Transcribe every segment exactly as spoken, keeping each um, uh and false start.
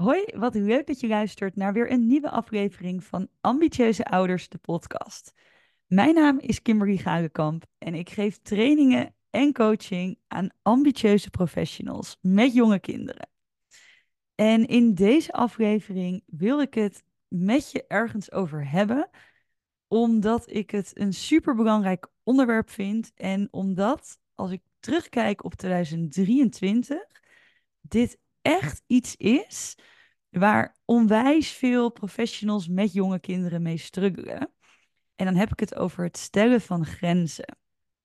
Hoi, wat leuk dat je luistert naar weer een nieuwe aflevering van Ambitieuze Ouders, de podcast. Mijn naam is Kimberly Gagekamp en ik geef trainingen en coaching aan ambitieuze professionals met jonge kinderen. En in deze aflevering wil ik het met je ergens over hebben, omdat ik het een superbelangrijk onderwerp vind en omdat, als ik terugkijk op tweeduizend drieëntwintig, dit echt iets is waar onwijs veel professionals met jonge kinderen mee struggelen. En dan heb ik het over het stellen van grenzen.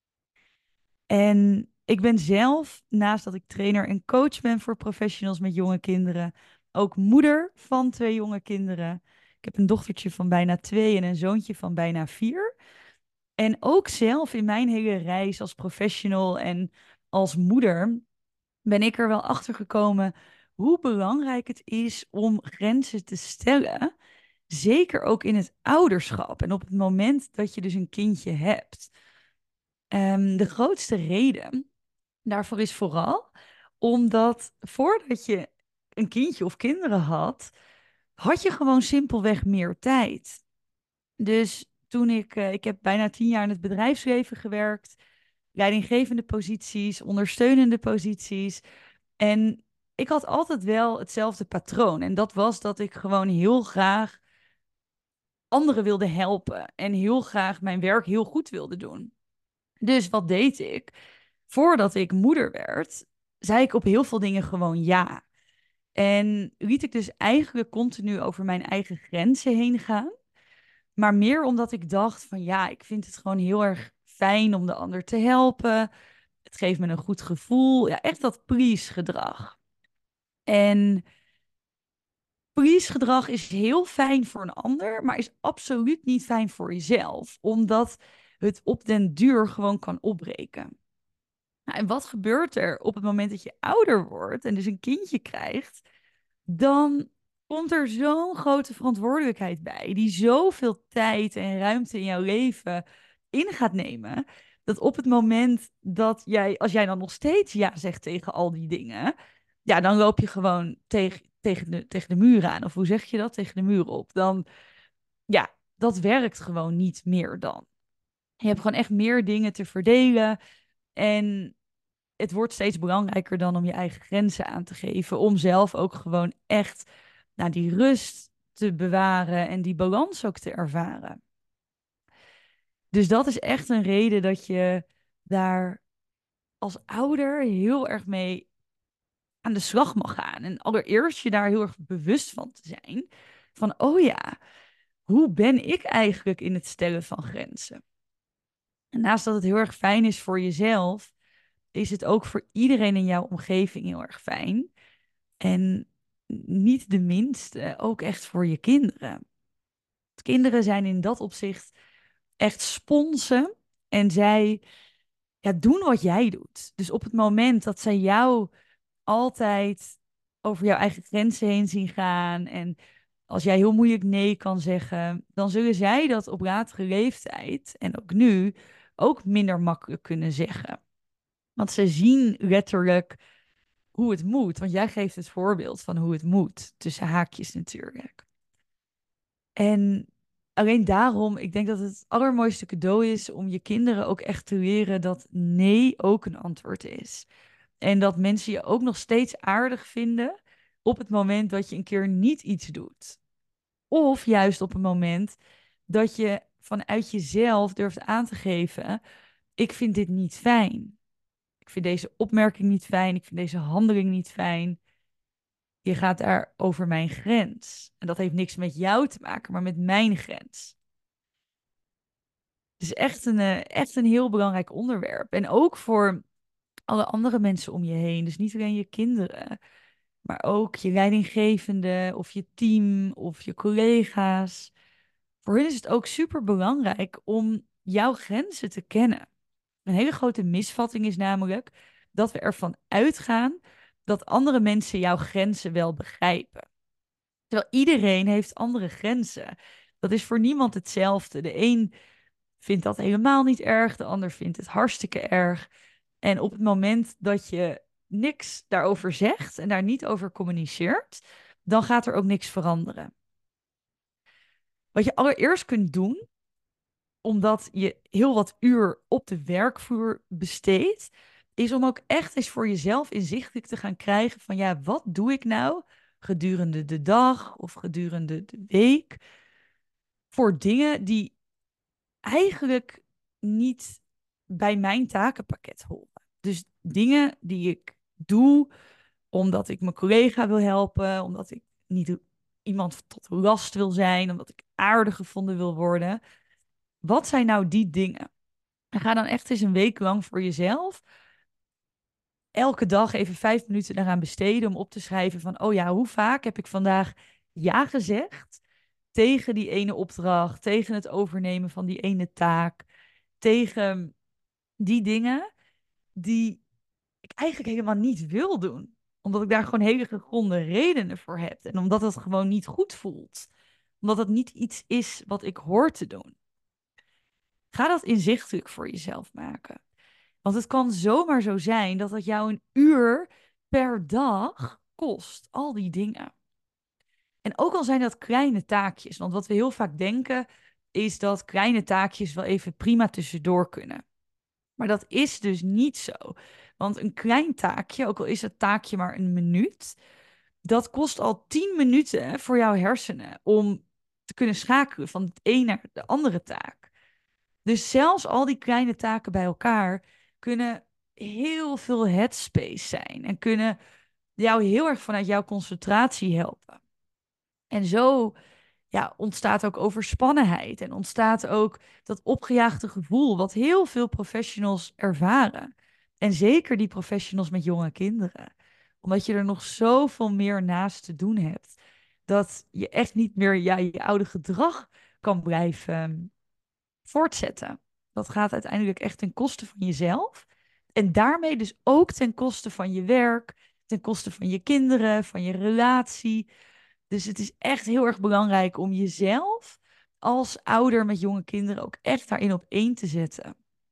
En ik ben zelf, naast dat ik trainer en coach ben voor professionals met jonge kinderen, ook moeder van twee jonge kinderen. Ik heb een dochtertje van bijna twee en een zoontje van bijna vier. En ook zelf in mijn hele reis als professional en als moeder ben ik er wel achter gekomen hoe belangrijk het is om grenzen te stellen. Zeker ook in het ouderschap en op het moment dat je dus een kindje hebt. Ehm, de grootste reden daarvoor is vooral omdat voordat je een kindje of kinderen had, had je gewoon simpelweg meer tijd. Dus toen ik, eh, ik heb bijna tien jaar in het bedrijfsleven gewerkt, leidinggevende posities, ondersteunende posities. En ik had altijd wel hetzelfde patroon. En dat was dat ik gewoon heel graag anderen wilde helpen en heel graag mijn werk heel goed wilde doen. Dus wat deed ik? Voordat ik moeder werd, zei ik op heel veel dingen gewoon ja. En liet ik dus eigenlijk continu over mijn eigen grenzen heen gaan. Maar meer omdat ik dacht van ja, ik vind het gewoon heel erg fijn om de ander te helpen. Het geeft me een goed gevoel. Ja, echt dat please gedrag. En please gedrag is heel fijn voor een ander, maar is absoluut niet fijn voor jezelf. Omdat het op den duur gewoon kan opbreken. Nou, en wat gebeurt er op het moment dat je ouder wordt en dus een kindje krijgt? Dan komt er zo'n grote verantwoordelijkheid bij, die zoveel tijd en ruimte in jouw leven in gaat nemen, dat op het moment dat jij, als jij dan nog steeds ja zegt tegen al die dingen, ja, dan loop je gewoon tegen, tegen de, tegen de muur aan. Of hoe zeg je dat? Tegen de muur op. Dan, ja, dat werkt gewoon niet meer dan. Je hebt gewoon echt meer dingen te verdelen. En het wordt steeds belangrijker dan om je eigen grenzen aan te geven. Om zelf ook gewoon echt nou, die rust te bewaren en die balans ook te ervaren. Dus dat is echt een reden dat je daar als ouder heel erg mee aan de slag mag gaan. En allereerst je daar heel erg bewust van te zijn. Van, oh ja, hoe ben ik eigenlijk in het stellen van grenzen? En naast dat het heel erg fijn is voor jezelf, is het ook voor iedereen in jouw omgeving heel erg fijn. En niet de minste, ook echt voor je kinderen. Kinderen zijn in dat opzicht echt sponsen en zij ja, doen wat jij doet. Dus op het moment dat zij jou altijd over jouw eigen grenzen heen zien gaan en als jij heel moeilijk nee kan zeggen, dan zullen zij dat op latere leeftijd en ook nu ook minder makkelijk kunnen zeggen. Want ze zien letterlijk hoe het moet. Want jij geeft het voorbeeld van hoe het moet. Tussen haakjes natuurlijk. En alleen daarom, ik denk dat het allermooiste cadeau is om je kinderen ook echt te leren dat nee ook een antwoord is. En dat mensen je ook nog steeds aardig vinden op het moment dat je een keer niet iets doet. Of juist op een moment dat je vanuit jezelf durft aan te geven, ik vind dit niet fijn. Ik vind deze opmerking niet fijn. Ik vind deze handeling niet fijn. Je gaat daar over mijn grens. En dat heeft niks met jou te maken, maar met mijn grens. Het is echt een, eh, echt een heel belangrijk onderwerp. En ook voor alle andere mensen om je heen. Dus niet alleen je kinderen, maar ook je leidinggevende of je team of je collega's. Voor hen is het ook super belangrijk om jouw grenzen te kennen. Een hele grote misvatting is namelijk dat we ervan uitgaan dat andere mensen jouw grenzen wel begrijpen. Terwijl iedereen heeft andere grenzen. Dat is voor niemand hetzelfde. De een vindt dat helemaal niet erg, de ander vindt het hartstikke erg. En op het moment dat je niks daarover zegt en daar niet over communiceert, dan gaat er ook niks veranderen. Wat je allereerst kunt doen, omdat je heel wat uur op de werkvloer besteedt, is om ook echt eens voor jezelf inzichtelijk te gaan krijgen van ja, wat doe ik nou gedurende de dag of gedurende de week voor dingen die eigenlijk niet bij mijn takenpakket horen. Dus dingen die ik doe omdat ik mijn collega wil helpen, omdat ik niet iemand tot last wil zijn, omdat ik aardig gevonden wil worden. Wat zijn nou die dingen? En ga dan echt eens een week lang voor jezelf elke dag even vijf minuten daaraan besteden om op te schrijven van, oh ja, hoe vaak heb ik vandaag ja gezegd tegen die ene opdracht, tegen het overnemen van die ene taak, tegen die dingen die ik eigenlijk helemaal niet wil doen. Omdat ik daar gewoon hele gegronde redenen voor heb. En omdat het gewoon niet goed voelt. Omdat het niet iets is wat ik hoor te doen. Ga dat inzichtelijk voor jezelf maken. Want het kan zomaar zo zijn dat het jou een uur per dag kost. Al die dingen. En ook al zijn dat kleine taakjes. Want wat we heel vaak denken is dat kleine taakjes wel even prima tussendoor kunnen. Maar dat is dus niet zo. Want een klein taakje, ook al is het taakje maar een minuut, dat kost al tien minuten voor jouw hersenen om te kunnen schakelen van het een naar de andere taak. Dus zelfs al die kleine taken bij elkaar kunnen heel veel headspace zijn en kunnen jou heel erg vanuit jouw concentratie helpen. En zo ja, ontstaat ook overspannenheid en ontstaat ook dat opgejaagde gevoel wat heel veel professionals ervaren. En zeker die professionals met jonge kinderen. Omdat je er nog zoveel meer naast te doen hebt. Dat je echt niet meer ja, je oude gedrag kan blijven voortzetten. Dat gaat uiteindelijk echt ten koste van jezelf. En daarmee dus ook ten koste van je werk, ten koste van je kinderen, van je relatie. Dus het is echt heel erg belangrijk om jezelf als ouder met jonge kinderen ook echt daarin op één te zetten.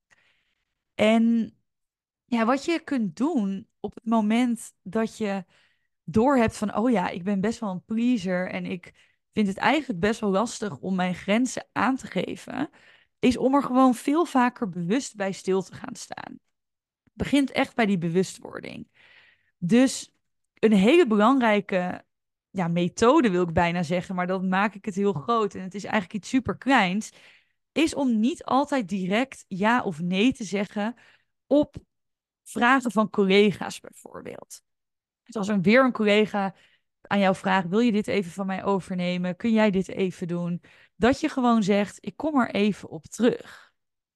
En ja, wat je kunt doen op het moment dat je doorhebt van, oh ja, ik ben best wel een pleaser en ik vind het eigenlijk best wel lastig om mijn grenzen aan te geven, is om er gewoon veel vaker bewust bij stil te gaan staan. Het begint echt bij die bewustwording. Dus een hele belangrijke ja, methode wil ik bijna zeggen, maar dan maak ik het heel groot en het is eigenlijk iets superkleins, is om niet altijd direct ja of nee te zeggen op vragen van collega's bijvoorbeeld. Dus als er weer een collega aan jou vraagt, wil je dit even van mij overnemen? Kun jij dit even doen? Dat je gewoon zegt, ik kom er even op terug.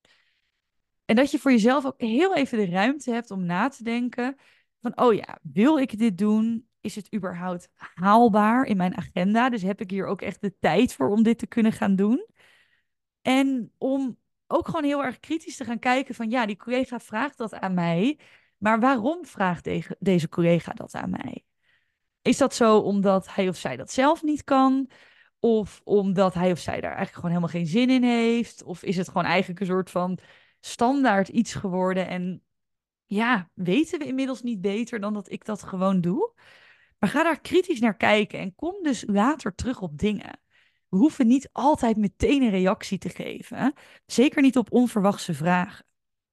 En dat je voor jezelf ook heel even de ruimte hebt om na te denken van, oh ja, wil ik dit doen? Is het überhaupt haalbaar in mijn agenda? Dus heb ik hier ook echt de tijd voor om dit te kunnen gaan doen? En om ook gewoon heel erg kritisch te gaan kijken van, ja, die collega vraagt dat aan mij, maar waarom vraagt de- deze collega dat aan mij? Is dat zo omdat hij of zij dat zelf niet kan? Of omdat hij of zij daar eigenlijk gewoon helemaal geen zin in heeft? Of is het gewoon eigenlijk een soort van standaard iets geworden? En ja, weten we inmiddels niet beter dan dat ik dat gewoon doe? Maar ga daar kritisch naar kijken en kom dus later terug op dingen. We hoeven niet altijd meteen een reactie te geven. Zeker niet op onverwachte vragen.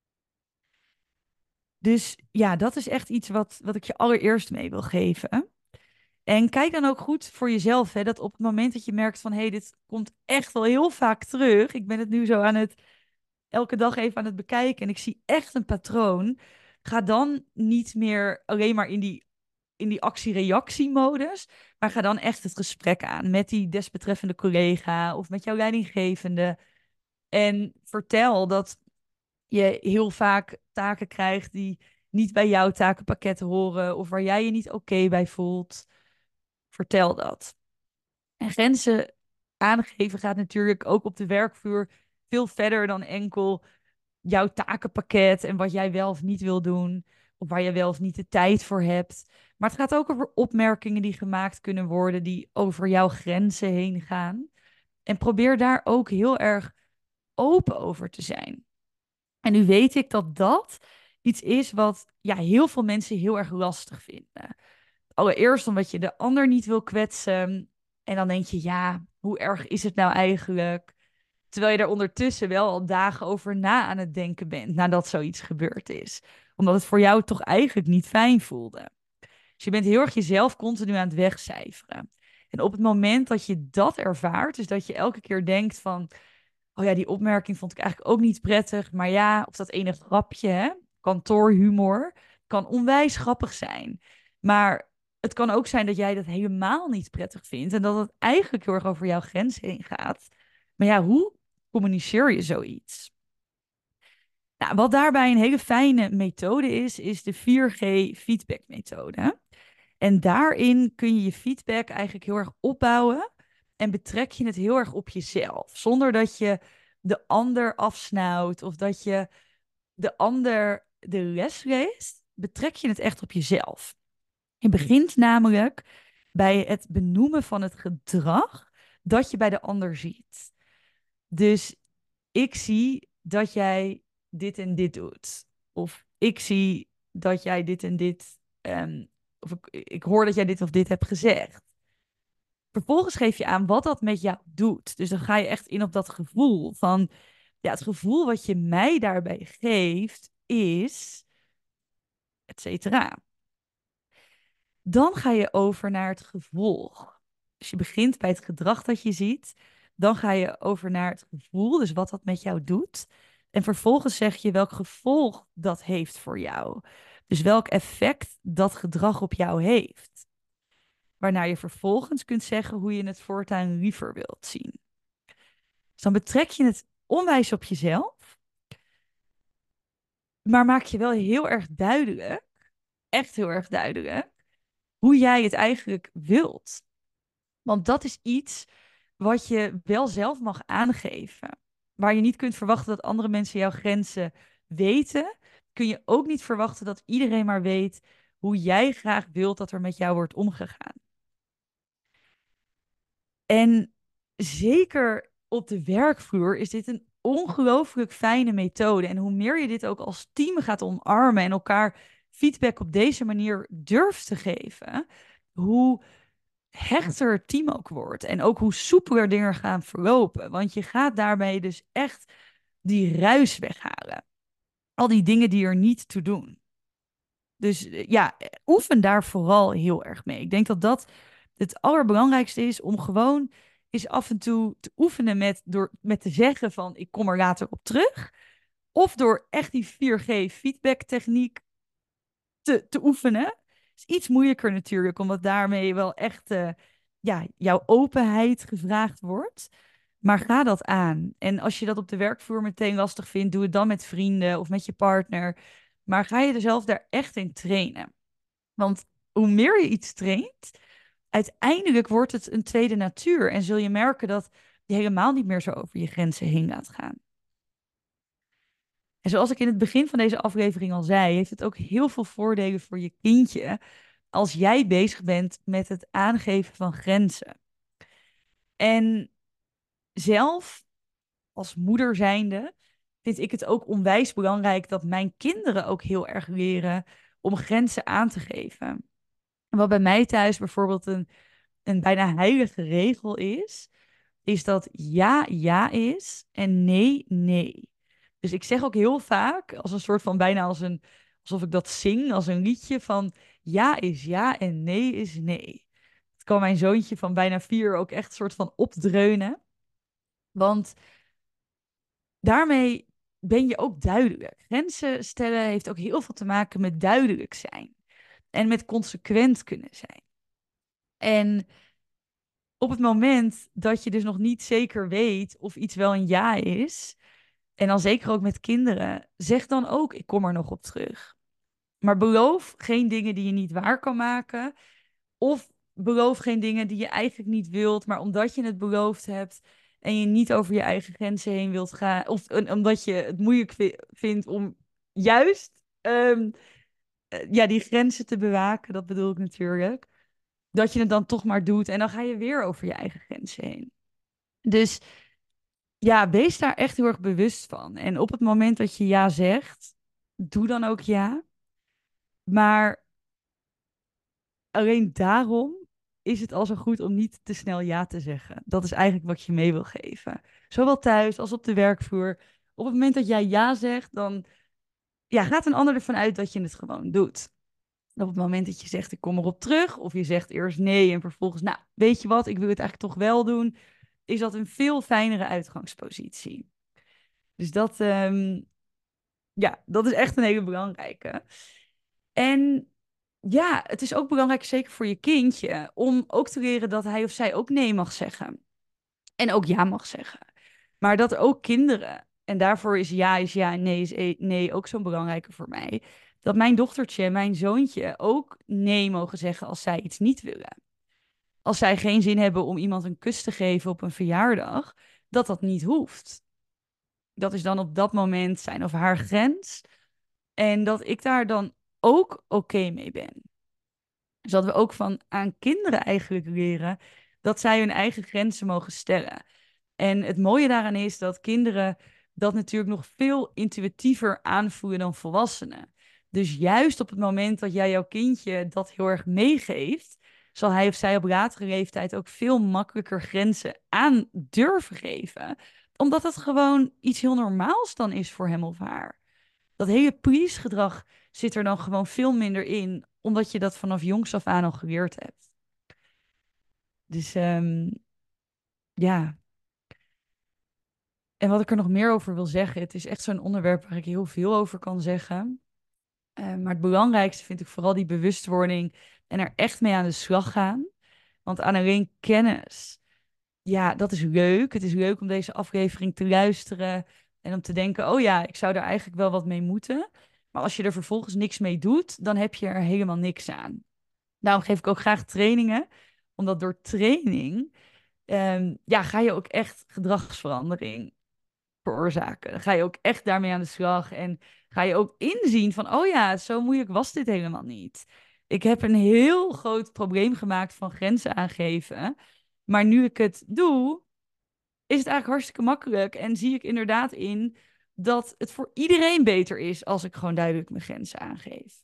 Dus ja, dat is echt iets wat, wat ik je allereerst mee wil geven. En kijk dan ook goed voor jezelf, hè, dat op het moment dat je merkt van, hé, hey, dit komt echt wel heel vaak terug. Ik ben het nu zo aan het, elke dag even aan het bekijken en ik zie echt een patroon. Ga dan niet meer alleen maar in die, in die actie-reactie-modus, maar ga dan echt het gesprek aan met die desbetreffende collega of met jouw leidinggevende. En vertel dat je heel vaak taken krijgt die niet bij jouw takenpakket horen of waar jij je niet oké bij voelt. Vertel dat. En grenzen aangeven gaat natuurlijk ook op de werkvloer veel verder dan enkel jouw takenpakket en wat jij wel of niet wil doen, of waar je wel of niet de tijd voor hebt. Maar het gaat ook over opmerkingen die gemaakt kunnen worden, die over jouw grenzen heen gaan. En probeer daar ook heel erg open over te zijn. En nu weet ik dat dat iets is wat ja, heel veel mensen heel erg lastig vinden. Allereerst omdat je de ander niet wil kwetsen. En dan denk je, ja, hoe erg is het nou eigenlijk? Terwijl je er ondertussen wel al dagen over na aan het denken bent nadat zoiets gebeurd is. Omdat het voor jou toch eigenlijk niet fijn voelde. Dus je bent heel erg jezelf continu aan het wegcijferen. En op het moment dat je dat ervaart, dus dat je elke keer denkt van, oh ja, die opmerking vond ik eigenlijk ook niet prettig. Maar ja, of dat ene grapje, hè, kantoorhumor, kan onwijs grappig zijn. Maar het kan ook zijn dat jij dat helemaal niet prettig vindt. En dat het eigenlijk heel erg over jouw grens heen gaat. Maar ja, hoe communiceer je zoiets? Nou, wat daarbij een hele fijne methode is, is de vier G feedback methode. En daarin kun je je feedback eigenlijk heel erg opbouwen en betrek je het heel erg op jezelf. Zonder dat je de ander afsnauwt of dat je de ander de les leest, betrek je het echt op jezelf. Je begint namelijk bij het benoemen van het gedrag dat je bij de ander ziet. Dus ik zie dat jij dit en dit doet. Of ik zie dat jij dit en dit... Um, of ik, ik hoor dat jij dit of dit hebt gezegd. Vervolgens geef je aan wat dat met jou doet. Dus dan ga je echt in op dat gevoel van... Ja, het gevoel wat je mij daarbij geeft is... Et cetera. Dan ga je over naar het gevolg. Dus je begint bij het gedrag dat je ziet. Dan ga je over naar het gevoel, dus wat dat met jou doet. En vervolgens zeg je welk gevolg dat heeft voor jou. Dus welk effect dat gedrag op jou heeft. Waarna je vervolgens kunt zeggen hoe je het voortaan liever wilt zien. Dus dan betrek je het onwijs op jezelf. Maar maak je wel heel erg duidelijk, echt heel erg duidelijk, hoe jij het eigenlijk wilt. Want dat is iets wat je wel zelf mag aangeven. Waar je niet kunt verwachten dat andere mensen jouw grenzen weten, kun je ook niet verwachten dat iedereen maar weet hoe jij graag wilt dat er met jou wordt omgegaan. En zeker op de werkvloer is dit een ongelooflijk fijne methode. En hoe meer je dit ook als team gaat omarmen en elkaar feedback op deze manier durft te geven, hoe hechter het team ook wordt. En ook hoe soepeler dingen gaan verlopen. Want je gaat daarmee dus echt die ruis weghalen. Al die dingen die er niet toe doen. Dus ja, oefen daar vooral heel erg mee. Ik denk dat dat het allerbelangrijkste is om gewoon eens af en toe te oefenen met, door, met te zeggen van ik kom er later op terug. Of door echt die vier G feedback techniek te, te oefenen. Is iets moeilijker natuurlijk, omdat daarmee wel echt uh, ja, jouw openheid gevraagd wordt. Maar ga dat aan. En als je dat op de werkvloer meteen lastig vindt, doe het dan met vrienden of met je partner. Maar ga je er zelf daar echt in trainen. Want hoe meer je iets traint, uiteindelijk wordt het een tweede natuur. En zul je merken dat je helemaal niet meer zo over je grenzen heen laat gaan. En zoals ik in het begin van deze aflevering al zei, heeft het ook heel veel voordelen voor je kindje als jij bezig bent met het aangeven van grenzen. En zelf, als moeder zijnde, vind ik het ook onwijs belangrijk dat mijn kinderen ook heel erg leren om grenzen aan te geven. Wat bij mij thuis bijvoorbeeld een, een bijna heilige regel is, is dat ja, ja is en nee, nee. Dus ik zeg ook heel vaak, als een soort van bijna als een, alsof ik dat zing, als een liedje van ja is ja en nee is nee. Het kan mijn zoontje van bijna vier ook echt een soort van opdreunen. Want daarmee ben je ook duidelijk. Grenzen stellen heeft ook heel veel te maken met duidelijk zijn. En met consequent kunnen zijn. En op het moment dat je dus nog niet zeker weet of iets wel een ja is, en dan zeker ook met kinderen, zeg dan ook, ik kom er nog op terug. Maar beloof geen dingen die je niet waar kan maken. Of beloof geen dingen die je eigenlijk niet wilt, maar omdat je het beloofd hebt en je niet over je eigen grenzen heen wilt gaan. Of uh, omdat je het moeilijk vi- vindt om juist um, uh, ja, die grenzen te bewaken, dat bedoel ik natuurlijk. Dat je het dan toch maar doet en dan ga je weer over je eigen grenzen heen. Dus ja, wees daar echt heel erg bewust van. En op het moment dat je ja zegt, doe dan ook ja. Maar alleen daarom is het al zo goed om niet te snel ja te zeggen. Dat is eigenlijk wat je mee wil geven. Zowel thuis als op de werkvloer. Op het moment dat jij ja zegt, dan ja, gaat een ander ervan uit dat je het gewoon doet. Op het moment dat je zegt, ik kom erop terug, of je zegt eerst nee en vervolgens, nou, weet je wat, ik wil het eigenlijk toch wel doen, is dat een veel fijnere uitgangspositie. Dus dat, um, ja, dat is echt een hele belangrijke. En ja, het is ook belangrijk, zeker voor je kindje, om ook te leren dat hij of zij ook nee mag zeggen. En ook ja mag zeggen. Maar dat ook kinderen, en daarvoor is ja is ja en nee is e- nee ook zo'n belangrijke voor mij, dat mijn dochtertje en mijn zoontje ook nee mogen zeggen als zij iets niet willen. Als zij geen zin hebben om iemand een kus te geven op een verjaardag, dat dat niet hoeft. Dat is dan op dat moment zijn of haar grens. En dat ik daar dan ook oké mee ben. Dus dat we ook van aan kinderen eigenlijk leren dat zij hun eigen grenzen mogen stellen. En het mooie daaraan is dat kinderen dat natuurlijk nog veel intuïtiever aanvoelen dan volwassenen. Dus juist op het moment dat jij jouw kindje dat heel erg meegeeft, zal hij of zij op latere leeftijd ook veel makkelijker grenzen aan durven geven. Omdat het gewoon iets heel normaals dan is voor hem of haar. Dat hele please-gedrag zit er dan gewoon veel minder in, omdat je dat vanaf jongs af aan al geleerd hebt. Dus um, ja. En wat ik er nog meer over wil zeggen, het is echt zo'n onderwerp waar ik heel veel over kan zeggen. Uh, maar het belangrijkste vind ik vooral die bewustwording en er echt mee aan de slag gaan. Want aan alleen kennis, ja, dat is leuk. Het is leuk om deze aflevering te luisteren en om te denken, oh ja, ik zou daar eigenlijk wel wat mee moeten. Maar als je er vervolgens niks mee doet, dan heb je er helemaal niks aan. Daarom geef ik ook graag trainingen, omdat door training um, ja, ga je ook echt gedragsverandering veroorzaken. Dan ga je ook echt daarmee aan de slag en ga je ook inzien van, oh ja, zo moeilijk was dit helemaal niet. Ik heb een heel groot probleem gemaakt van grenzen aangeven, maar nu ik het doe, is het eigenlijk hartstikke makkelijk en zie ik inderdaad in dat het voor iedereen beter is als ik gewoon duidelijk mijn grenzen aangeef.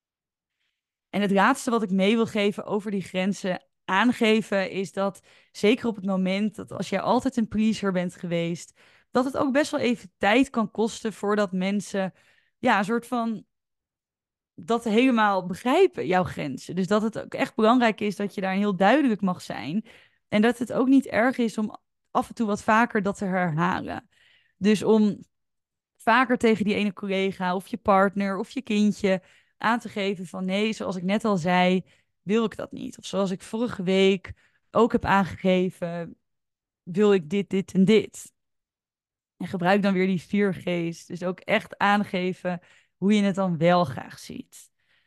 En het laatste wat ik mee wil geven over die grenzen aangeven is dat zeker op het moment dat als jij altijd een pleaser bent geweest, dat het ook best wel even tijd kan kosten voordat mensen ja, een soort van dat helemaal begrijpen, jouw grenzen. Dus dat het ook echt belangrijk is dat je daar heel duidelijk mag zijn. En dat het ook niet erg is om af en toe wat vaker dat te herhalen. Dus om vaker tegen die ene collega of je partner of je kindje aan te geven van nee, zoals ik net al zei, wil ik dat niet. Of zoals ik vorige week ook heb aangegeven, wil ik dit, dit en dit. En gebruik dan weer die vier G's. Dus ook echt aangeven hoe je het dan wel graag ziet.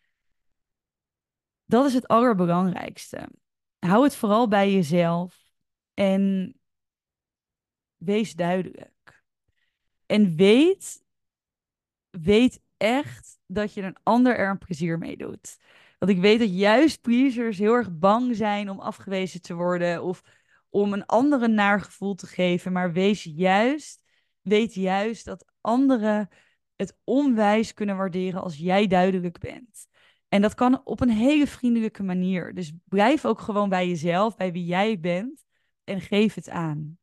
Dat is het allerbelangrijkste. Hou het vooral bij jezelf en wees duidelijk. En weet weet echt dat je een ander er een plezier mee doet. Want ik weet dat juist pleasers heel erg bang zijn om afgewezen te worden of om een ander een naar gevoel te geven. Maar wees juist, weet juist dat anderen het onwijs kunnen waarderen als jij duidelijk bent. En dat kan op een hele vriendelijke manier. Dus blijf ook gewoon bij jezelf, bij wie jij bent en geef het aan.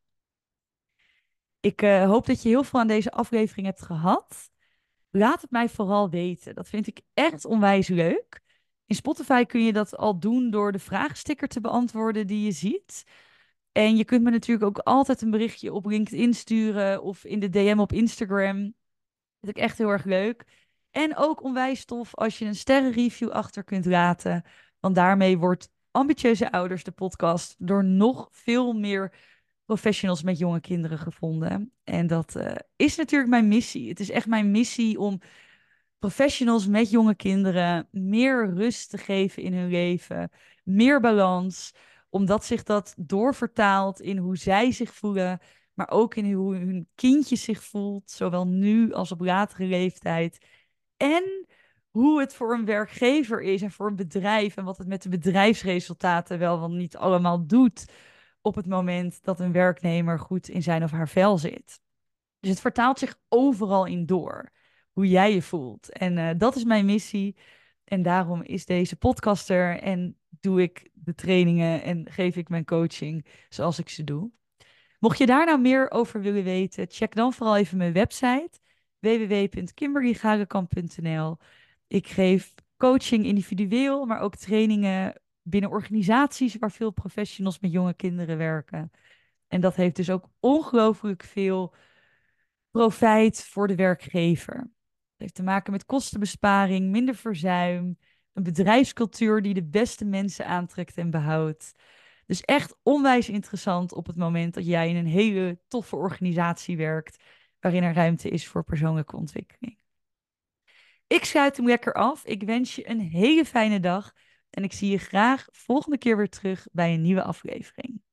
Ik uh, hoop dat je heel veel aan deze aflevering hebt gehad. Laat het mij vooral weten. Dat vind ik echt onwijs leuk. In Spotify kun je dat al doen door de vraagsticker te beantwoorden die je ziet. En je kunt me natuurlijk ook altijd een berichtje op LinkedIn sturen of in de D M op Instagram. Dat vind ik echt heel erg leuk. En ook onwijs tof als je een sterrenreview achter kunt laten. Want daarmee wordt Ambitieuze Ouders, de podcast, door nog veel meer professionals met jonge kinderen gevonden. En dat uh, is natuurlijk mijn missie. Het is echt mijn missie om professionals met jonge kinderen meer rust te geven in hun leven, meer balans, omdat zich dat doorvertaalt in hoe zij zich voelen, maar ook in hoe hun kindje zich voelt, zowel nu als op latere leeftijd. En hoe het voor een werkgever is en voor een bedrijf en wat het met de bedrijfsresultaten wel wel niet allemaal doet op het moment dat een werknemer goed in zijn of haar vel zit. Dus het vertaalt zich overal in door, hoe jij je voelt. En uh, dat is mijn missie. En daarom is deze podcast er en doe ik de trainingen en geef ik mijn coaching zoals ik ze doe. Mocht je daar nou meer over willen weten, check dan vooral even mijn website w w w punt kimberly gagekamp punt n l. Ik geef coaching individueel, maar ook trainingen binnen organisaties waar veel professionals met jonge kinderen werken. En dat heeft dus ook ongelooflijk veel profijt voor de werkgever. Het heeft te maken met kostenbesparing, minder verzuim, een bedrijfscultuur die de beste mensen aantrekt en behoudt. Dus echt onwijs interessant op het moment dat jij in een hele toffe organisatie werkt, waarin er ruimte is voor persoonlijke ontwikkeling. Ik sluit hem lekker af. Ik wens je een hele fijne dag en ik zie je graag volgende keer weer terug bij een nieuwe aflevering.